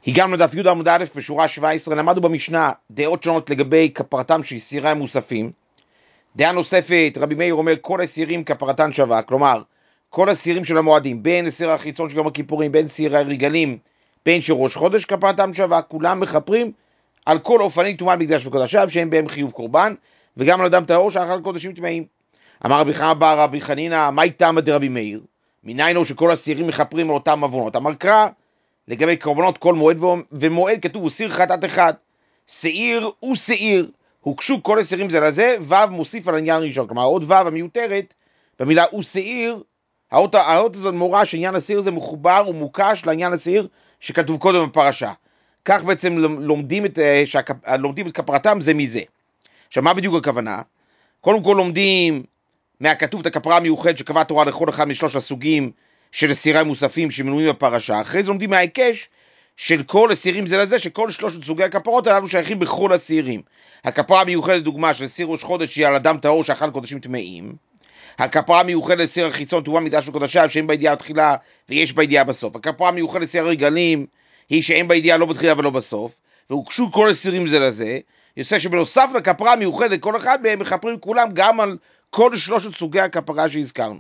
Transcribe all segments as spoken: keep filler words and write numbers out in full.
הגענו לדף י' עמוד א' בשורה שבע עשרה, למדנו במשנה דעות שונות לגבי כפרתם של סירי המוספים. דעה נוספת, רבי מאיר אומר כל הסירים כפרתן שווה, כלומר כל הסירים של המועדים, בין סיר החיצון של יום הכיפורים, בין סירי הרגלים, בין של ראש חודש, כפרתם שווה, כולם מחפרים על כל אופנים טומאה מקדש וקודשיו שהם בהם חיוב קורבן, וגם על אדם טהור שאכל קודשים טמאים. אמר רבי חנא בר רבי חנינא, מהי תמא דרבי מאיר? מניין הוא שכל הסירים מחפרים על אותם עוונות? אמר קרא, לגבי קורבנות כל מועד ומועד כתוב הוא סיר חטאת אחד, שעיר ושעיר, הוקשו כל הסירים זה לזה, ו' מוסיף על העניין הראשון, כלומר עוד ו' המיותרת, במילה ושעיר, האות, האות הזאת מורה שעניין הסעיר זה מחובר ומוקש לעניין הסעיר שכתוב קודם בפרשה. כך בעצם לומדים את, לומדים את כפרתם זה מזה. עכשיו מה בדיוק הכוונה? קודם כל לומדים מהכתוב את הכפרה המיוחד שקבע התורה לכל אחד משלוש הסוגים של סירי מוספים שמנויים בפרשה. אחרי זה לומדים מההיקש של כל הסירים זה לזה, שכל שלושת סוגי הכפרות הללו שייכים בכל הסירים. הכפרה המיוחדת דוגמה של סיר ראש חודש היא על אדם טהור שאכל קודשים טמאים. הכפרה המיוחדת לסיר החיצון טומאה מקדש וקודשיו שאין בידיעה בתחילה ויש בידיעה בסוף. הכפרה המיוחדת לסיר הרגלים היא שאין בידיעה לא בתחילה ולא בסוף, והוקשו כל הסירים זה לזה. יוצא שבנוסף לכפרה המיוחדת כל אחד מהם מחפרים כולם גם על כל שלושת סוגי הכפרה שהזכרנו.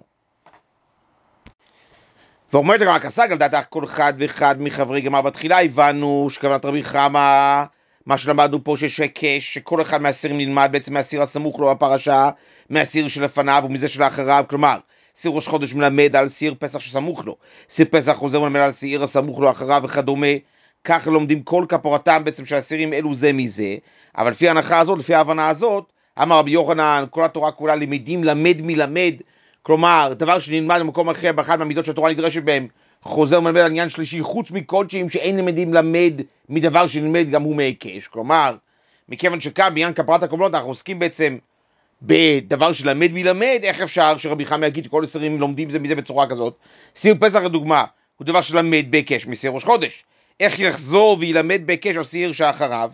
ואומרת רק השג על דעת כל אחד ואחד מחברי גמר בתחילה, הבנו שכוונת רבי חמא, מה שלמדנו פה שיש היקש, שכל אחד מהסירים נלמד בעצם מהסיר הסמוך לו בפרשה, מהסיר שלפניו ומזה שלאחריו, כלומר, סיר ראש חודש מלמד על סיר פסח שסמוך לו, סיר פסח חוזר ומלמד על סיר הסמוך לו אחריו וכדומה, כך לומדים כל כפרתם בעצם של הסירים אלו זה מזה, אבל לפי ההנחה הזאת, לפי ההבנה הזאת, אמר רבי יוחנן, כל התורה כולה לימדים למד מלמד, כלומר, דבר שנלמד במקום אחר באחד מהמידות שהתורה נדרשת בהם, חוזר ומלמד על עניין שלישי, חוץ מקודשים שאין למדים למד מדבר שנלמד גם הוא מהיקש. כלומר, מכיוון שכאן בעניין כפרת הקורבנות אנחנו עוסקים בעצם בדבר שלמד מלמד, איך אפשר שרבי חמא יגיד שכל הסירים לומדים זה מזה בצורה כזאת? סיר פסח לדוגמה, הוא דבר שלמד בהיקש מסיר ראש חודש. איך יחזור וילמד בהיקש על סיר שאחריו?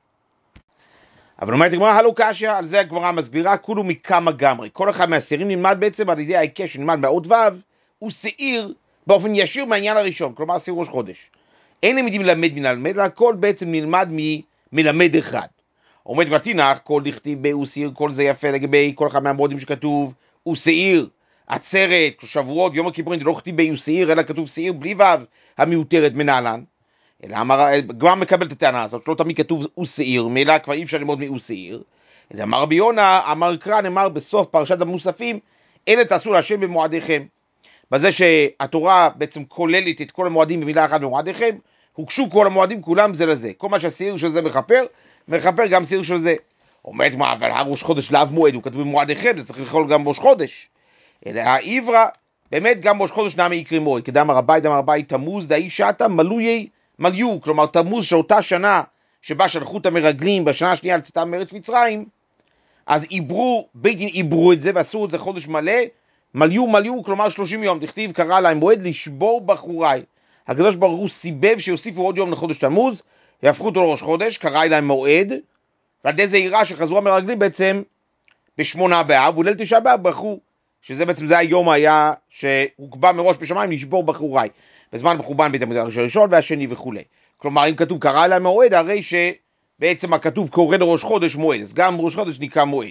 אבל אומרת הגמרא הלא קשיא, על זה הגמרא מסבירה, כולו מכמה גמרי. כל אחד מהסירים נלמד בעצם על ידי ההיקש שנלמד מהאות ו' הוא שעיר באופן ישיר מהעניין הראשון, כלומר סיר ראש חודש. אין למדים ללמד מלמד, אלא הכל בעצם נלמד מלמד אחד. אומרת בתנ"ך, כל דכתיב ב הוא שעיר, כל זה יפה לגבי כל אחד מהמועדים שכתוב הוא שעיר, עצרת, שבועות, יום הכיפורים, זה לא כתיב ב הוא שעיר, אלא כתוב שעיר בלי ו' המיותרת מנהלן. אלא אמר, כבר מקבל את הטענה הזאת, לא תמיד כתוב הוא שעיר, מילה כבר אי אפשר ללמוד מהוא שעיר. אלא אמר רבי יונה, אמר קרא, נאמר בסוף פרשת המוספים, אלה תעשו להשם במועדיכם. בזה שהתורה בעצם כוללת את כל המועדים במילה אחת במועדיכם, הוקשו כל המועדים כולם זה לזה. כל מה שהשעיר של זה מחפר, מחפר גם שעיר של זה. אומרת מה, אבל הראש חודש לאו מועד, הוא כתוב במועדיכם, זה צריך לכלול גם ראש חודש. אלא העברה, באמת גם ראש חודש נמי יקרי מועד, כדאמר הבית, דאמר הבית תמוז, דאי שעתה מלויי מליו, כלומר תמוז שאותה שנה שבה שלחו את המרגלים בשנה השנייה על צאתם מארץ מצרים, אז עברו, בית דין עברו את זה ועשו את זה חודש מלא, מליו מליו, כלומר שלושים יום, דכתיב קרא להם מועד לשבור בחוריי. הקדוש ברוך הוא סיבב שיוסיפו עוד יום לחודש תמוז, יהפכו אותו לראש חודש, קרא להם מועד, ועל ידי זה יראה שחזרו המרגלים בעצם בשמונה באב, וליל תשעה באב ברכו, שזה בעצם זה היום היה שהוקבע מראש בשמיים לשבור בחוריי. בזמן בחורבן בית המקדש הראשון והשני וכו'. כלומר, אם כתוב קרא להם מועד, הרי שבעצם הכתוב קורא לראש חודש מועד, אז גם ראש חודש נקרא מועד.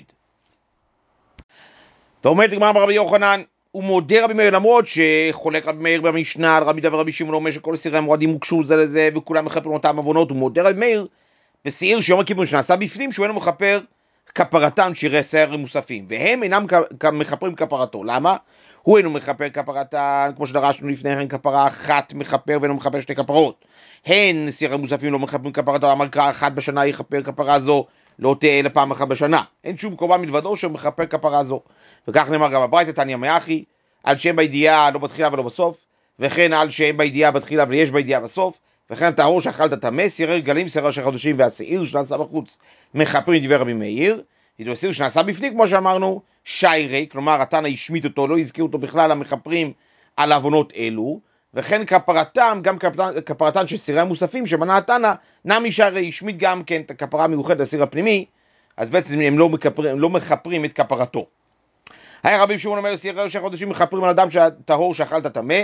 ואומרת הגמרא ברבי יוחנן, הוא מודה רבי מאיר למרות שחולק רבי מאיר במשנה על רבי דוד ורבי שמעון, אומר שכל סירי המועדים הוקשו זה לזה וכולם מחפרים אותם עוונות, הוא מודה רבי מאיר בשעיר שיום הכיפורים שנעשה בפנים שהוא אינו מחפר כפרתם שירי סירי מוספים, והם אינם מחפרים כפרתו. למה? הוא אינו מחפר כפרתן, כמו שדרשנו לפני כן, כפרה אחת מחפר ואינו מחפר שתי כפרות. הן סירי מוספים לא מחפרים כפרתו, אמר קרא אחת בשנה יכפר כפרה זו, לא תהיה אלא פעם אחת בשנה. אין שום קורבן מלבדו שמחפר כפרה זו. וכך נאמר גם הברייתא תניא מאחי, על שאין בידיעה לא בתחילה ולא בסוף, וכן על שאין בידיעה בתחילה ויש בידיעה בסוף, וכן טהור שאכלת טמא, סירי רגלים, סירי ראשי חודשים והשעיר שנעשה בחוץ מחפרים דברי רבי מאיר. השעיר שנעשה בפנים כמו שאמרנו שיירי, כלומר התנא השמיט אותו, לא הזכיר אותו בכלל המחפרים על עוונות אלו, וכן כפרתם, גם כפרתן של סירי המוספים שמנה התנא, נמי שיירי השמיט גם כן את הכפרה המיוחדת לסיר הפנימי, אז בעצם הם לא מחפרים, הם לא מחפרים את כפרתו. היה רבי שמעון אומר סירי ראשי חודשים מחפרים על אדם טהור שאכלת טמא,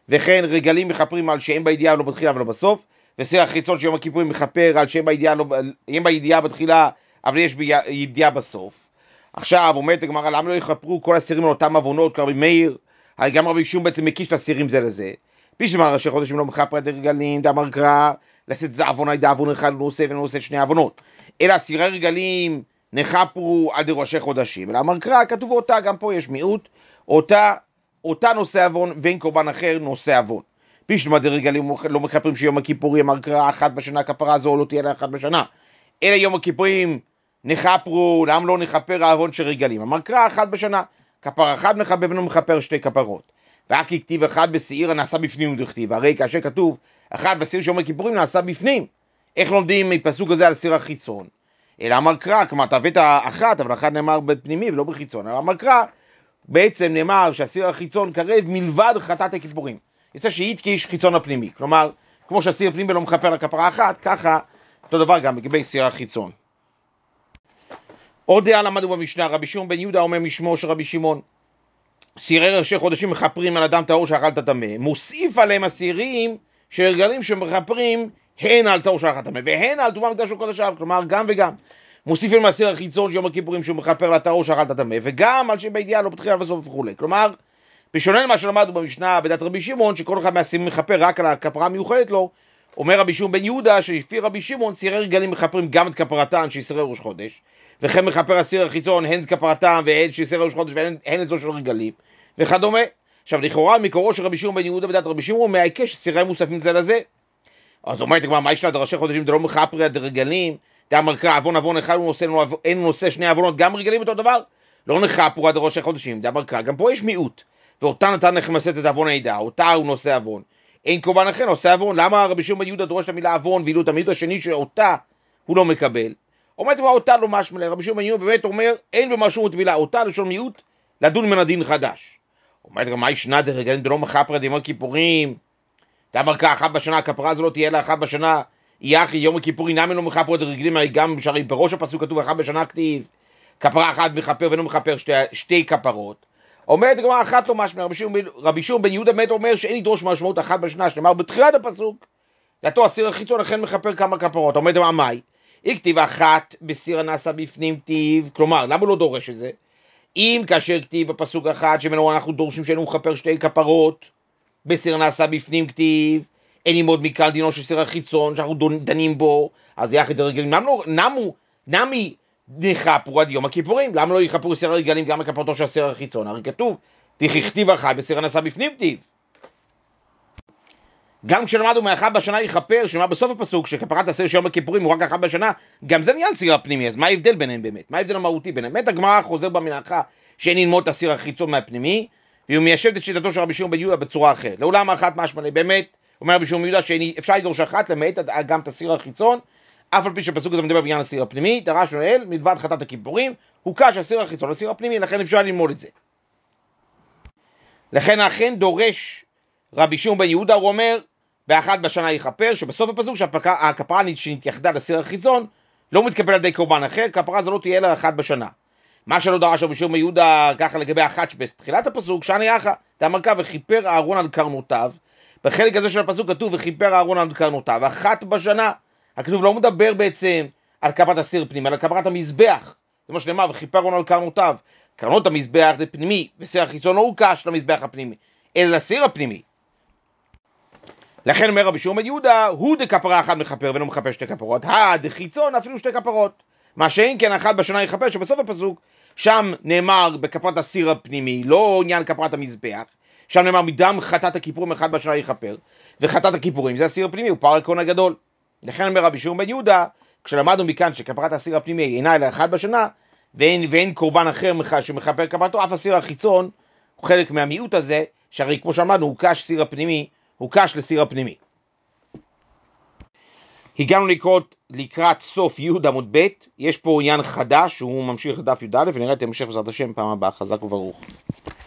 וכן רגלים מכפרים על שהם בידיעה לא בתחילה ולא בסוף, וסיר החיצון שיום הכיפורים מכפר על שהם בידיעה, לא, הם בידיעה בתחילה, אבל יש בידיעה בסוף. עכשיו אומרת הגמרא, למה לא יכפרו כל הסירים על אותם עוונות, כרבי מאיר? הרי גם רבי ישום בעצם מקיש את הסירים זה לזה. בשביל ראשי חודשים לא מכפר את הרגלים, דאמר קרא, לשאת את העוון הידה עוון אחד לא עושה ולא עושה שני עוונות. אלא סירי רגלים נחפרו עד ראשי חודשים. אלא אמר קרא, כתוב אותה, גם פה יש מיעוט, אותה, אותה נושא עוון ואין קורבן אחר נושא עוון. בשביל רגלים לא מכפרים שיום הכיפורים, אמר קרא, אחת בשנה כפרה זו לא תהיה לה אחת בשנה. אלא יום הכיפורים נחפרו, למה לא נחפר העוון של רגלים? אמר קרא, אחת בשנה. כפר אחד מכפר ולא מכפר שתי כפרות. רק כתיב אחד בשעיר הנעשה בפנים ודכתיב. הרי כאשר כתוב אחד בשעיר שיום הכיפורים נעשה בפנים. איך לומדים מפסוק הזה על סיר החיצון? אלא אמר קרא, כלומר אתה הבאת אחת, אבל אחד נאמר בפנימי ולא בחיצון. אמר קרא, בעצם נאמר שהסיר החיצון קרב מלבד חטאת הכיפורים. יוצא שהתקיש חיצון הפנימי. כלומר, כמו שהסיר הפנימי לא מכפר לכפרה אחת, ככה אותו דבר גם לגבי סיר החיצון. עוד דעה למדנו במשנה, רבי שמעון בן יהודה אומר משמו של רבי שמעון, סירי ראשי חודשים מכפרים על אדם טהור שאכלת טמא, מוסיף עליהם הסירים שרגלים שמכפרים הן על טהור שאכלת טמא והן על טומאה מקדש וקודשיו, כלומר גם וגם. מוסיף עליהם הסיר החיצון של יום הכיפורים שהוא מכפר לטהור שאכלת טמא, וגם על שבידיעה לא בתחילה ובסוף וכו'. כלומר, בשונה למה שלמדנו במשנה בדעת רבי שמעון, שכל אחד מהסירים מכפר רק על הכפרה המיוחדת לו, אומר רבי שמעון בן יהודה שלפי רבי שמעון סירי רגלים מכפרים גם את כפרתן של סירי ראש חודש, וכן מכפר הסיר החיצון הן את כפרתם והן של סירי ראש חודש והן את זו של רגלים וכדומה. עכשיו לכאורה מקורו של רבי שמעון בן יהודה בדעת רבי שמעון מהיקש סירי מוספים זה לזה. אז אומרת כבר, מה יש לה דרשי חודשים דלא מכפרי עד רגלים? דאמר קרא עוון עוון אחד הוא נושא, אין נושא שני עוונות גם רגלים אותו דבר? לא נכפרו עד ראשי חודשים. דאמר קרא, גם פה יש מיעוט, ואותה נתן לכם לשאת את עוון העדה, אותה הוא נושא עוון, אין קורבן אחר נושא עוון. למה רבי שמעון בן יהודה דורש את המילה עוון ואילו את המיעוט השני שאותה הוא לא מקבל? אומרת כבר אותה לא משמע, רבי שמעון בן יהודה באמת אומר אין במשמעות מילה אותה לשון מיעוט לדון מן הדין חדש. אומרת גם מה ישנה דרגלים דלא מכפרי עד יום הכיפורים? דאמר קרא אחת בשנה הכפרה הזו לא תהיה לה אחת בשנה, יחי יום הכיפורים נמי לא מכפר עד רגלים, גם שהרי בראש הפסוק כתוב אחת בשנה כתיב כפרה אחת מכפר ואינו מכפר שתי, שתי כפרות. אומרת גם אחת לא משמע, רבי שמעון בן יהודה באמת אומר שאין לדרוש משמעות אחת בשנה, שנאמר בתחילת הפסוק דתו הסיר החיצון לכן מכפר כמה כפרות. אומרת גם מה הכתיב אחת בסיר הנעשה בפנים כתיב, כלומר למה לא דורש את זה? אם כאשר כתיב בפסוק אחד שמנו אנחנו דורשים שאינו מכפר שתי כפרות בסיר נעשה בפנים כתיב, אין ללמוד מכאן דינו של סיר החיצון שאנחנו דנים בו, אז יחד הרגלים נמו, נמו, נמי נכפרו עד יום הכיפורים. למה לא יכפרו סיר הרגלים גם לכפרתו של סיר החיצון? הרי כתוב תכתיב אחת בסיר נעשה בפנים כתיב. גם כשלמדנו מאחד בשנה יכפר, שנאמר בסוף הפסוק שכפרת הסיר של יום הכיפורים הוא רק אחת בשנה, גם זה נהיה סיר הפנימי. אז מה ההבדל ביניהם באמת? מה ההבדל המהותי ביניהם? באמת הגמרא חוזר במנחה שאין ללמוד את הסיר החיצון מהפנימי, והוא מיישב את שיטתו של רבי שמעון בן יהודה בצורה אחרת. לעולם האחת משמע באמת, אומר רבי שמעון בן יהודה שאפשר לדרוש אחת למעט גם את הסיר החיצון, אף על פי שהפסוק הזה מדבר בעניין הסיר הפנימי, דרש לאל מלבד חטאת הכיפורים, הוקש הסיר החיצון לסיר הפנימי, לכן אפשר ללמוד את זה. לכן אכן דורש רבי שמעון בן יהודה, הוא אומר באחת בשנה יכפר, שבסוף הפסוק שהכפרה שנתייחדה לסיר החיצון לא מתקבל על ידי קורבן אחר, כפרה זו לא תהיה לה אחת בשנה. מה שלא דרש רבי שמעון בן יהודה ככה לגבי אחת שבתחילת הפסוק, שנה יחה, דאמר קרא וכיפר אהרון על קרנותיו. בחלק הזה של הפסוק כתוב וכיפר אהרון על קרנותיו, אחת בשנה. הכתוב לא מדבר בעצם על כפרת הסיר פנימי, אלא כפרת המזבח. זה מה שנאמר, וכיפר אהרון על קרנותיו. קרנות המזבח זה פנימי, וסיר החיצון לא הוקש למזבח הפנימי, אלא לסיר הפנימי. לכן אומר רבי שמעון בן יהודה, הוא דכפרה אחת מכפר ואינו מכפר שתי כפרות, הדחיצון אפילו שתי כפרות. מה שאין כן אחת בשנה יכפר, שבסוף הפסוק שם נאמר בכפרת הסיר הפנימי, לא עניין כפרת המזבח, שם נאמר מדם חטאת הכיפורים אחד בשנה יכפר, וחטאת הכיפורים זה הסיר הפנימי, הוא פער הכהן הגדול. לכן אומר רבי שמעון בן יהודה, כשלמדנו מכאן שכפרת הסיר הפנימי אינה אלא אחד בשנה, ואין, ואין קורבן אחר שמכפר כפרתו, אף הסיר החיצון הוא חלק מהמיעוט הזה, שהרי כמו שאמרנו, הוא קש סיר הפנימי, הוא קש לסיר הפנימי. הגענו לקראת, לקראת סוף י' עמוד ב', יש פה עניין חדש, שהוא ממשיך לדף י' א', ונראה את המשך בעזרת השם פעם הבאה, חזק וברוך.